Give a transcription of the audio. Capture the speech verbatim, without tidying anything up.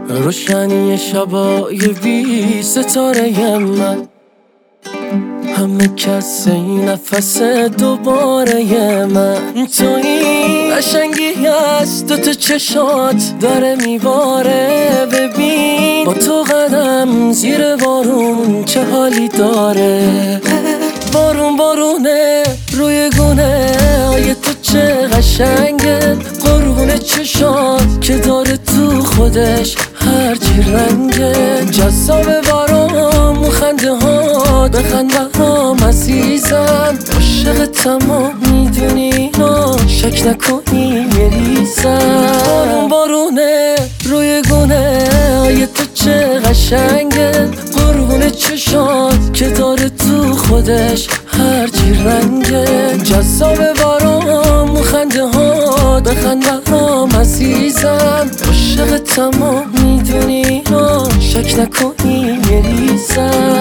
روشنی شبای بی ستاره من، همه کس این نفس دوباره من. تویی قشنگی از دوتا چشات داره میباره، ببین با تو قدم زیر بارون چه حالی داره. بارون بارونه روی گونه های تو چه قشنگه، قربون چشات که داره تو خودش هرچی رنگه. جذاب برام خنده ها بخند برام عزیزم، عاشق تمام میدونی ها شک نکنی میریزم. بارون بارونه روی گونه های تو چه قشنگه، قربون چشات که داره تو خودش هرچی رنگه. جذاب برام خنده ها بخند برام عزیزم، عاشق تمام میدونی ها شک نکنی میریزم.